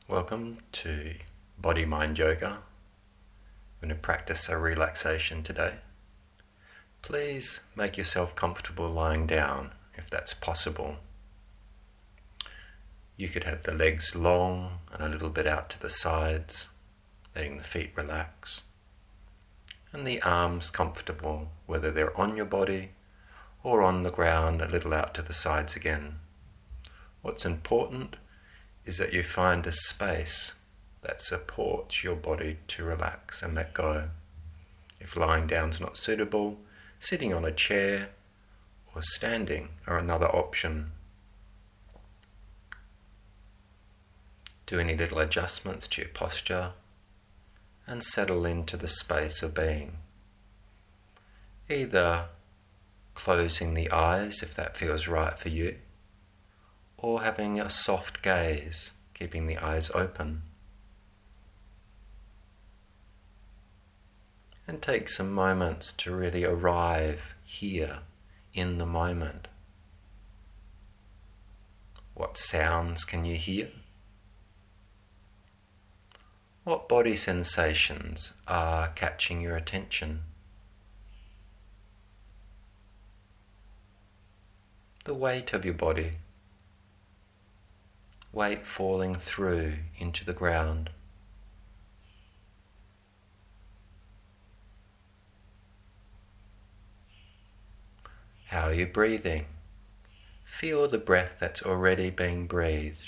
Welcome to Body Mind Yoga. We're going to practice a relaxation today. Please make yourself comfortable lying down if that's possible. You could have the legs long and a little bit out to the sides, letting the feet relax, and the arms comfortable, whether they're on your body or on the ground, a little out to the sides again. What's important is that you find a space that supports your body to relax and let go. If lying down is not suitable, sitting on a chair or standing are another option. Do any little adjustments to your posture and settle into the space of being. Either closing the eyes if that feels right for you, or having a soft gaze, keeping the eyes open. And take some moments to really arrive here in the moment. What sounds can you hear? What body sensations are catching your attention? The weight of your body. Weight falling through into the ground. How are you breathing? Feel the breath that's already being breathed.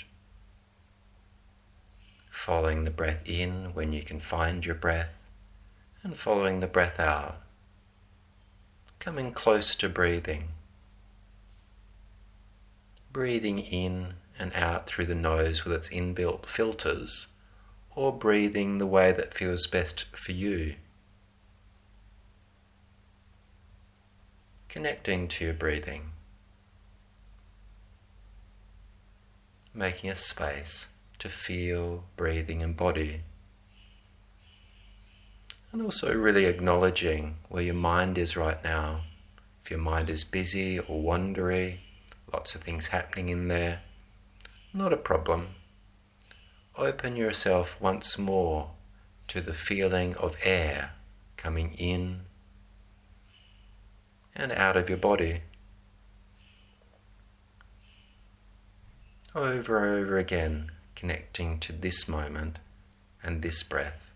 Following the breath in when you can find your breath, and following the breath out. Coming close to breathing. Breathing in and out through the nose with its inbuilt filters, or breathing the way that feels best for you. Connecting to your breathing. Making a space to feel breathing and body. And also really acknowledging where your mind is right now. If your mind is busy or wandery, lots of things happening in there, not a problem. Open yourself once more to the feeling of air coming in and out of your body. Over and over again, connecting to this moment and this breath.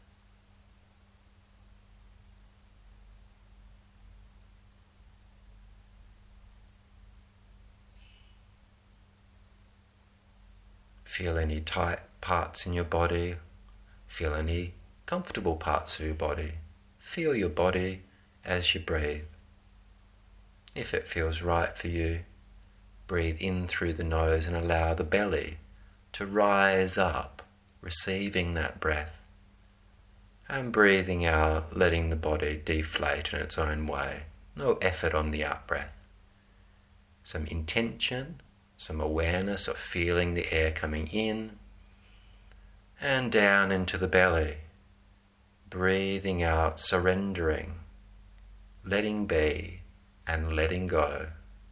Feel any tight parts in your body. Feel any comfortable parts of your body. Feel your body as you breathe. If it feels right for you, breathe in through the nose and allow the belly to rise up, receiving that breath. And breathing out, letting the body deflate in its own way. No effort on the out breath. Some intention, some awareness of feeling the air coming in and down into the belly. Breathing out, surrendering, letting be and letting go.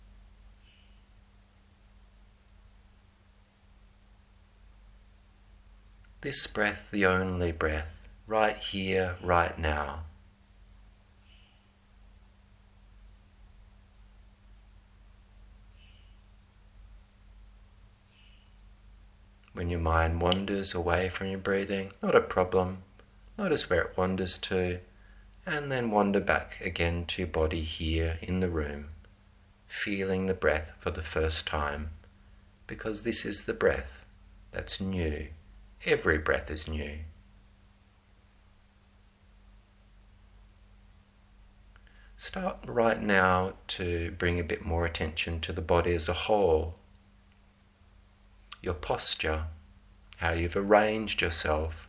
This breath, the only breath, right here, right now. When your mind wanders away from your breathing, not a problem. Notice where it wanders to, and then wander back again to your body here in the room, feeling the breath for the first time, because this is the breath that's new. Every breath is new. Start right now to bring a bit more attention to the body as a whole. Your posture, how you've arranged yourself.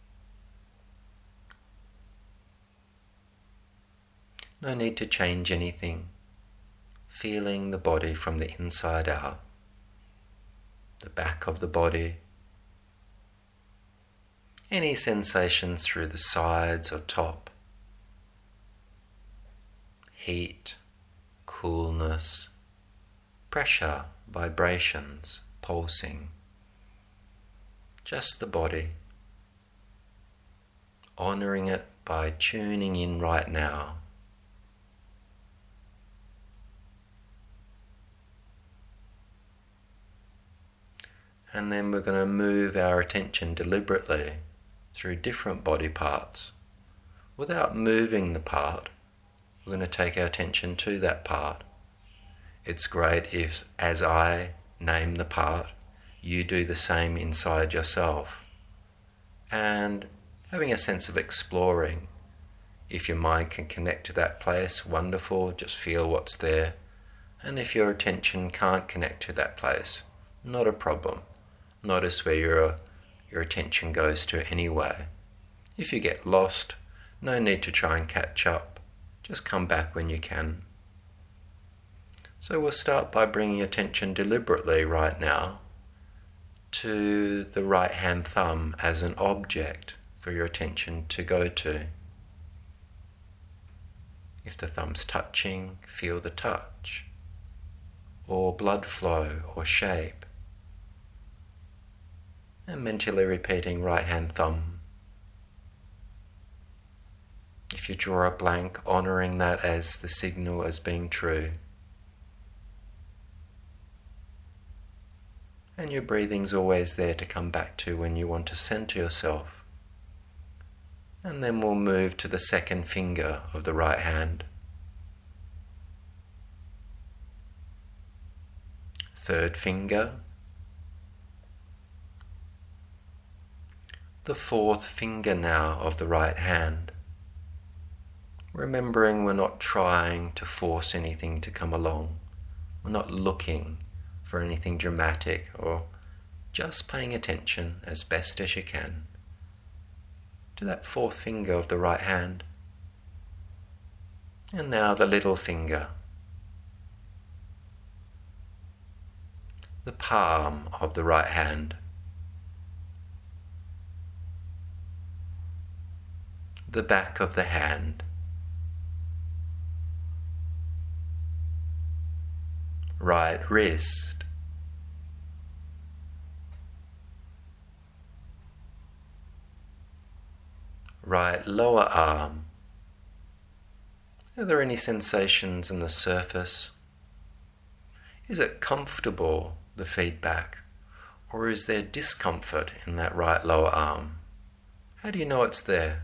No need to change anything. Feeling the body from the inside out. The back of the body. Any sensations through the sides or top. Heat, coolness, pressure, vibrations, pulsing. just the body, honouring it by tuning in right now. And then we're going to move our attention deliberately through different body parts. Without moving the part, we're going to take our attention to that part. It's great if, as I name the part, you do the same inside yourself. And having a sense of exploring. If your mind can connect to that place, wonderful, just feel what's there. And if your attention can't connect to that place, not a problem. Notice where your attention goes to anyway. If you get lost, no need to try and catch up. Just come back when you can. So we'll start by bringing attention deliberately right now to the right hand thumb as an object for your attention to go to. If the thumb's touching, feel the touch, or blood flow or shape. And mentally repeating right hand thumb. If you draw a blank, honouring that as the signal as being true. And your breathing's always there to come back to when you want to centre yourself. And then we'll move to the second finger of the right hand. Third finger. The fourth finger now of the right hand. Remembering we're not trying to force anything to come along. We're not looking for anything dramatic, or just paying attention as best as you can to that fourth finger of the right hand. And now the little finger, the palm of the right hand, the back of the hand, right wrist, right lower arm. Are there any sensations on the surface? Is it comfortable, the feedback, or is there discomfort in that right lower arm? How do you know it's there?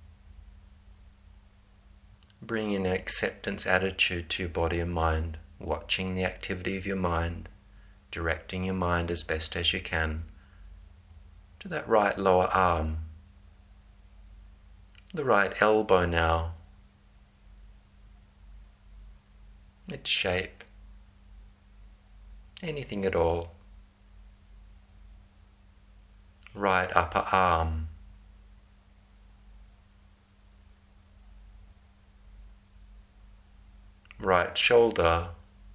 Bring in an acceptance attitude to your body and mind, watching the activity of your mind, directing your mind as best as you can to that right lower arm. The right elbow now, its shape, anything at all. Right upper arm, right shoulder,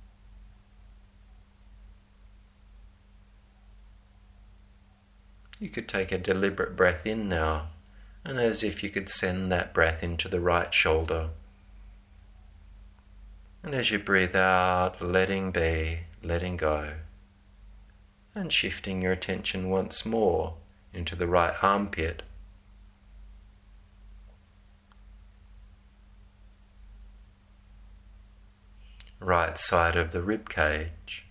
you could take a deliberate breath in now, and as if you could send that breath into the right shoulder. And as you breathe out, letting be, letting go, and shifting your attention once more into the right armpit. Right side of the rib cage.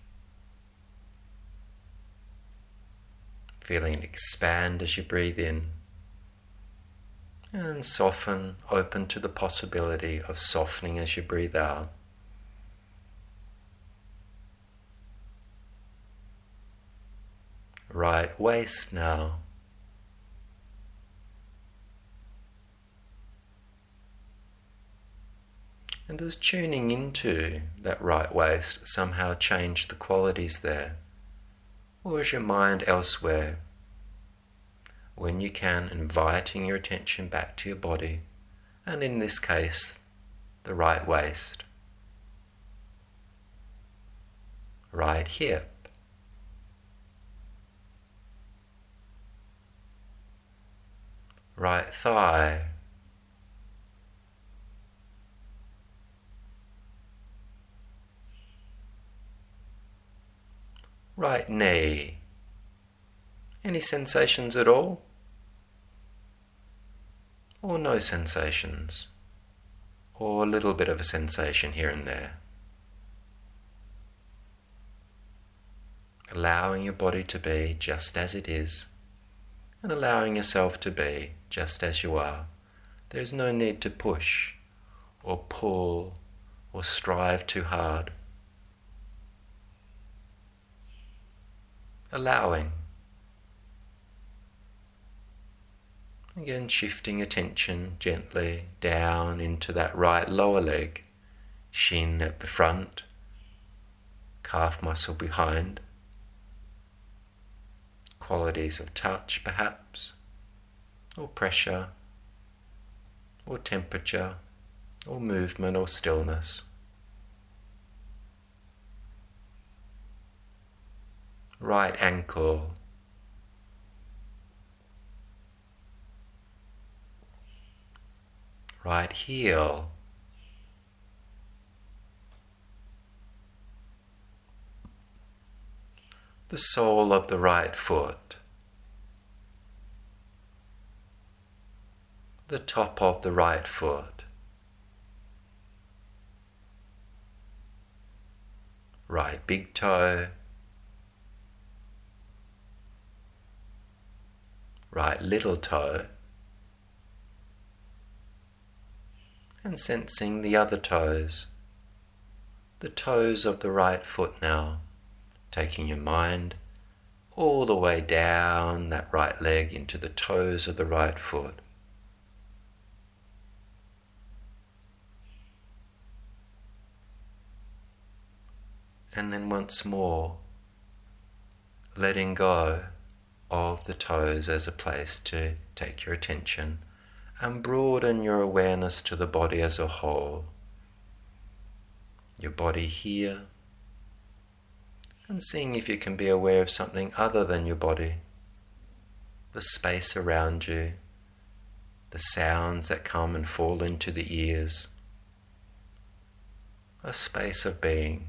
Feeling it expand as you breathe in. And soften, open to the possibility of softening as you breathe out. Right waist now. And does tuning into that right waist somehow change the qualities there? Or is your mind elsewhere? When you can, inviting your attention back to your body, and in this case, the right waist, right hip, right thigh, right knee, Any sensations at all? Or no sensations? Or a little bit of a sensation here and there? Allowing your body to be just as it is, and allowing yourself to be just as you are. There is no need to push or pull or strive too hard. Allowing. Again, shifting attention gently down into that right lower leg, shin at the front, calf muscle behind. Qualities of touch perhaps, or pressure, or temperature, or movement or stillness. Right ankle, right heel, the sole of the right foot, the top of the right foot, right big toe, right little toe, and sensing the other toes, the toes of the right foot now, taking your mind all the way down that right leg into the toes of the right foot. And then once more, letting go of the toes as a place to take your attention and broaden your awareness to the body as a whole. Your body here, and seeing if you can be aware of something other than your body, the space around you, the sounds that come and fall into the ears, a space of being.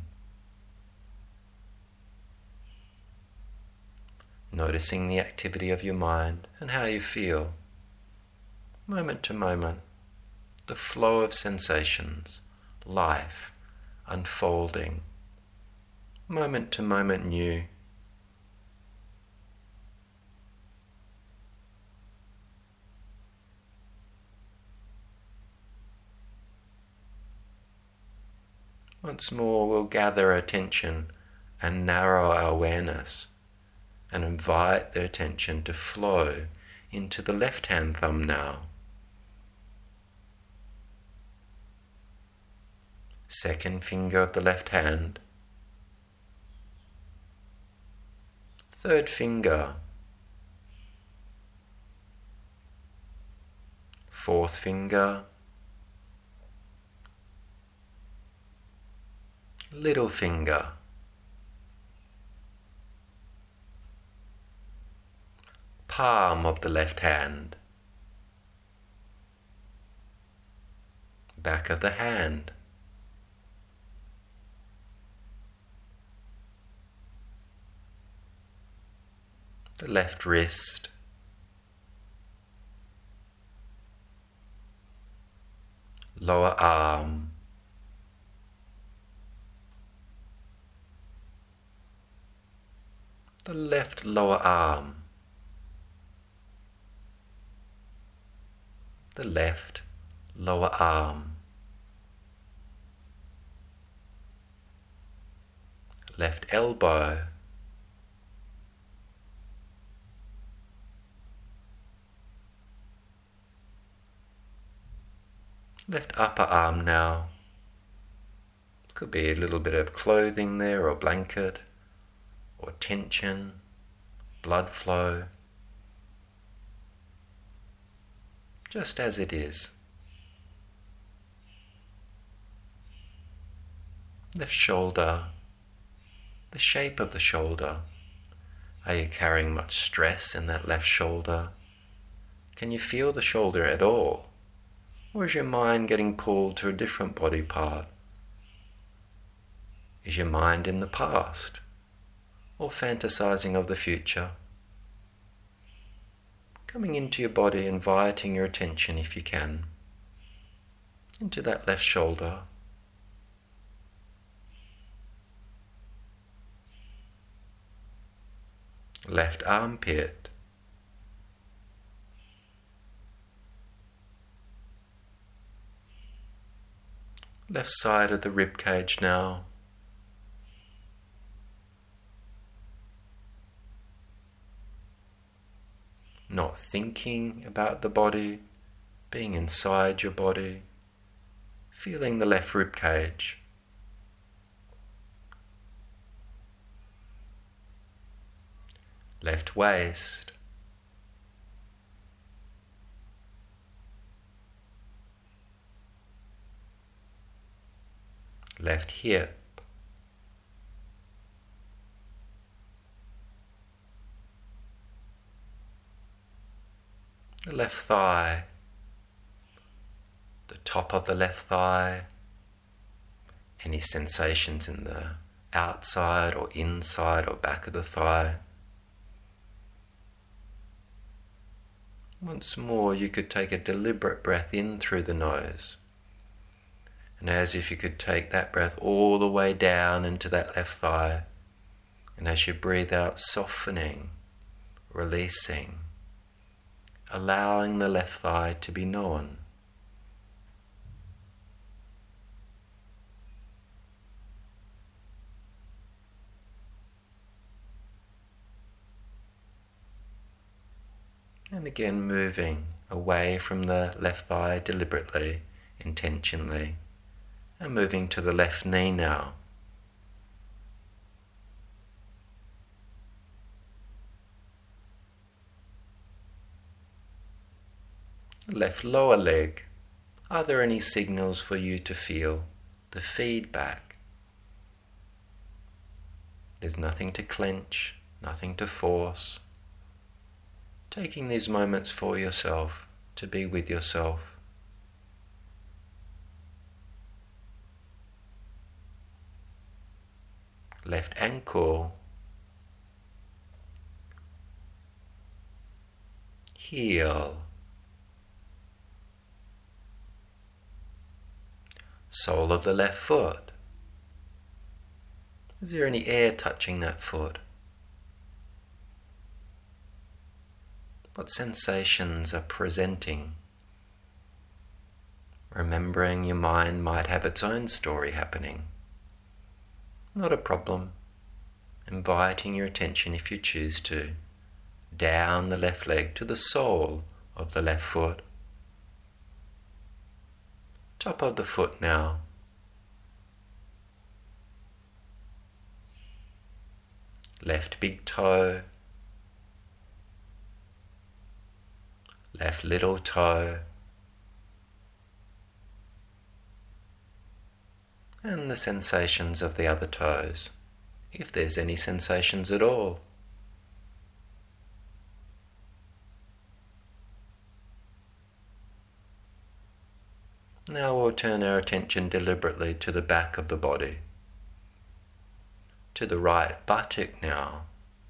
Noticing the activity of your mind and how you feel, moment to moment, the flow of sensations, life unfolding, moment to moment new. Once more, we'll gather our attention and narrow our awareness and invite the attention to flow into the left hand thumb now. Second finger of the left hand. Third finger. Fourth finger. Little finger. Palm of the left hand. Back of the hand. The left wrist. Lower arm. The left lower arm. The left lower arm, left elbow, left upper arm now. Could be a little bit of clothing there, or blanket, or tension, blood flow. Just as it is. Left shoulder, the shape of the shoulder. Are you carrying much stress in that left shoulder? Can you feel the shoulder at all? Or is your mind getting pulled to a different body part? Is your mind in the past? Or fantasizing of the future? Coming into your body, inviting your attention, if you can, into that left shoulder, left armpit, left side of the rib cage now. Not thinking about the body, being inside your body, feeling the left rib cage. Left waist, left hip, the left thigh, the top of the left thigh, any sensations in the outside or inside or back of the thigh. Once more, you could take a deliberate breath in through the nose, and as if you could take that breath all the way down into that left thigh, and as you breathe out, softening, releasing, allowing the left thigh to be known. And again moving away from the left thigh deliberately, intentionally, and moving to the left knee now. Left lower leg. Are there any signals for you to feel the feedback? There's nothing to clench, nothing to force. Taking these moments for yourself, to be with yourself. Left ankle. Heel. Sole of the left foot. Is there any air touching that foot? What sensations are presenting? Remembering your mind might have its own story happening. Not a problem. Inviting your attention, if you choose to, down the left leg to the sole of the left foot. Top of the foot now. Left big toe. Left little toe. And the sensations of the other toes, if there's any sensations at all. Now we'll turn our attention deliberately to the back of the body, to the right buttock now.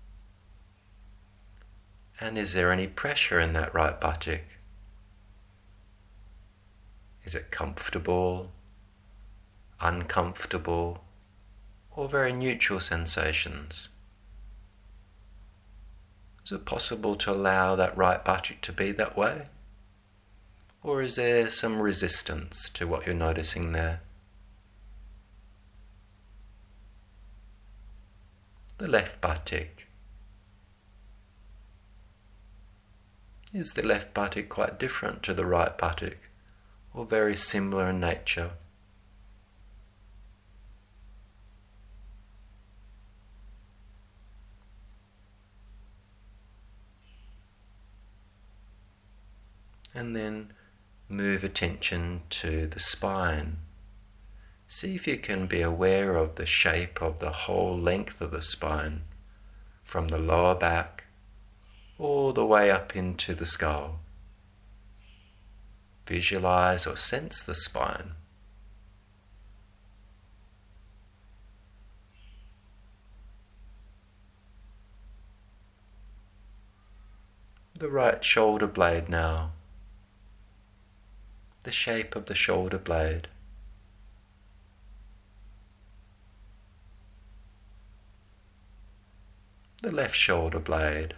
And is there any pressure in that right buttock? Is it comfortable, uncomfortable, or very neutral sensations? Is it possible to allow that right buttock to be that way? Or is there some resistance to what you're noticing there? The left buttock. Is the left buttock quite different to the right buttock, or very similar in nature? And then move attention to the spine. See if you can be aware of the shape of the whole length of the spine, from the lower back all the way up into the skull. Visualize or sense the spine. The right shoulder blade now. The shape of the shoulder blade. The left shoulder blade.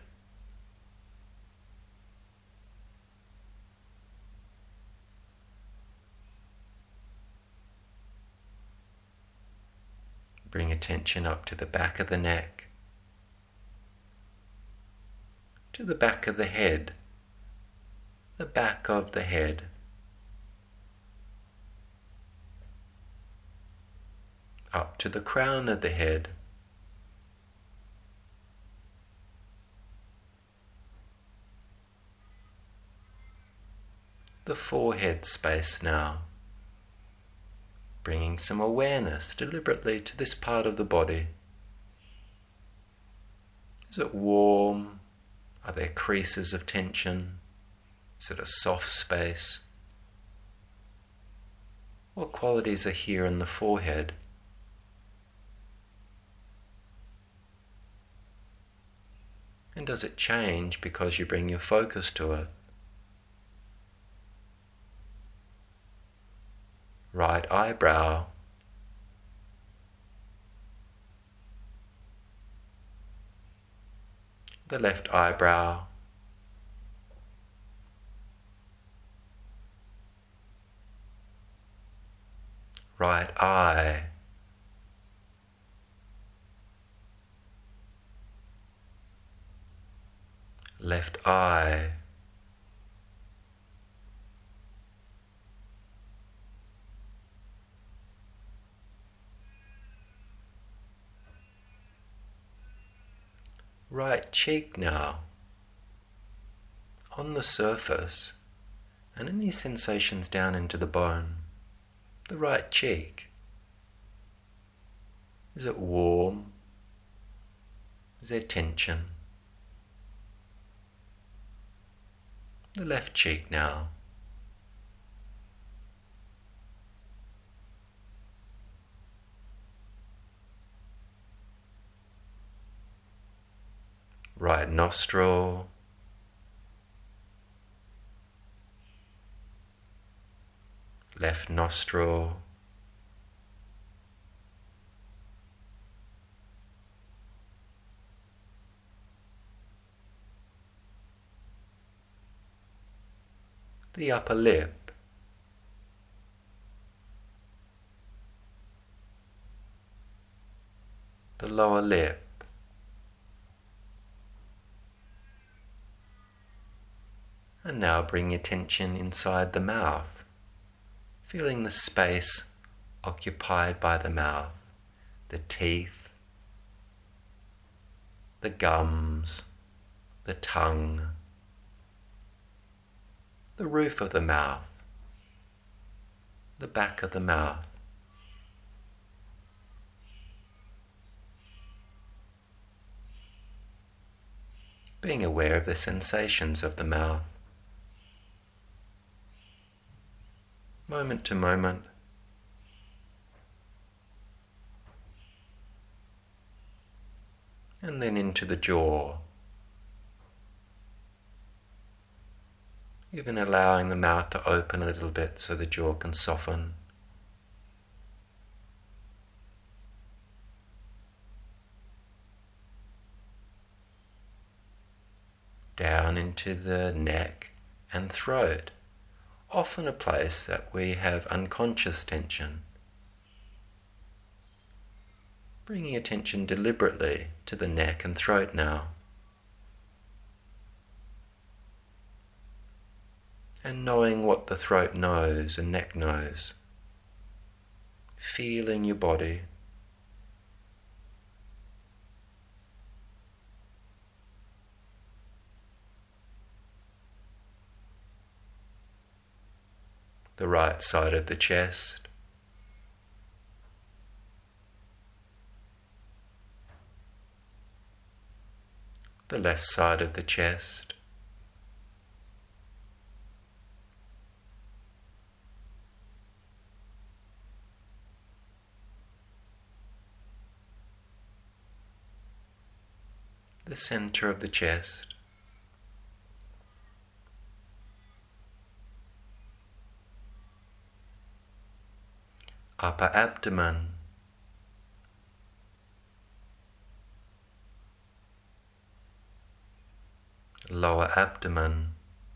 Bring attention up to the back of the neck, to the back of the head, the back of the head, up to the crown of the head, the forehead space now. Bringing some awareness deliberately to this part of the body. Is it warm? Are there creases of tension? Is it a soft space? What qualities are here in the forehead? And does it change because you bring your focus to it? Right eyebrow, the left eyebrow, right eye, left eye, right cheek now, on the surface, and any sensations down into the bone. The right cheek. Is it warm? Is there tension? The left cheek now. Right nostril, left nostril, the upper lip, the lower lip, and now bring your attention inside the mouth, feeling the space occupied by the mouth, the teeth, the gums, the tongue, the roof of the mouth, the back of the mouth. Being aware of the sensations of the mouth. Moment to moment. And then into the jaw. Even allowing the mouth to open a little bit so the jaw can soften. Down into the neck and throat, often a place that we have unconscious tension. Bringing attention deliberately to the neck and throat now. And knowing what the throat knows and neck knows. Feeling your body. The right side of the chest, the left side of the chest, the center of the chest, upper abdomen, lower abdomen,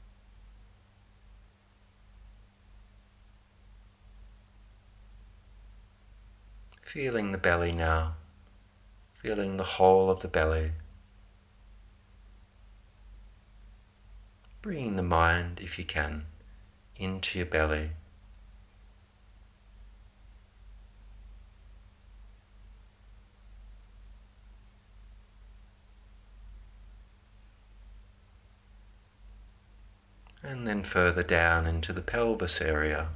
feeling the belly now, feeling the whole of the belly. Bringing the mind, if you can, into your belly. And then further down into the pelvis area.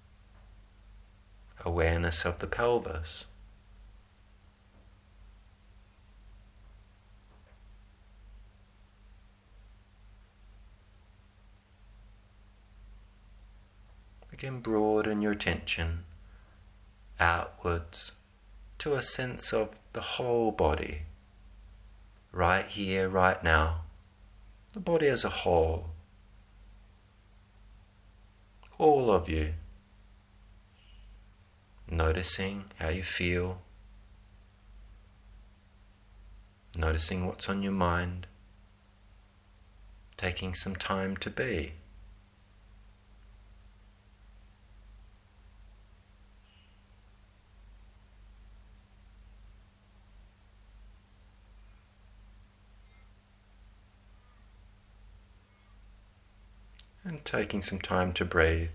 Awareness of the pelvis. Again, broaden your attention outwards to a sense of the whole body, right here, right now, the body as a whole, all of you, noticing how you feel, noticing what's on your mind, taking some time to be. And taking some time to breathe.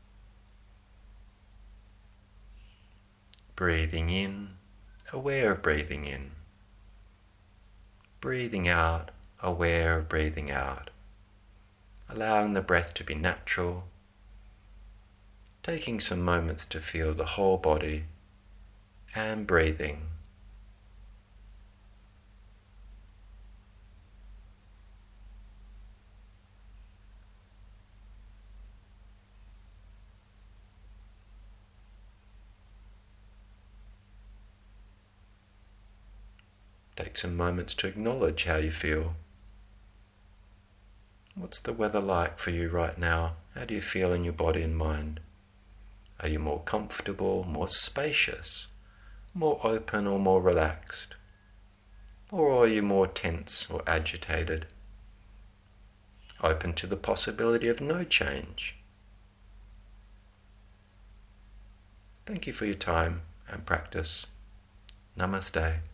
Breathing in, aware of breathing in. Breathing out, aware of breathing out. Allowing the breath to be natural. Taking some moments to feel the whole body and breathing. Take some moments to acknowledge how you feel. What's the weather like for you right now? How do you feel in your body and mind? Are you more comfortable, more spacious, more open or more relaxed? Or are you more tense or agitated? Open to the possibility of no change? Thank you for your time and practice. Namaste.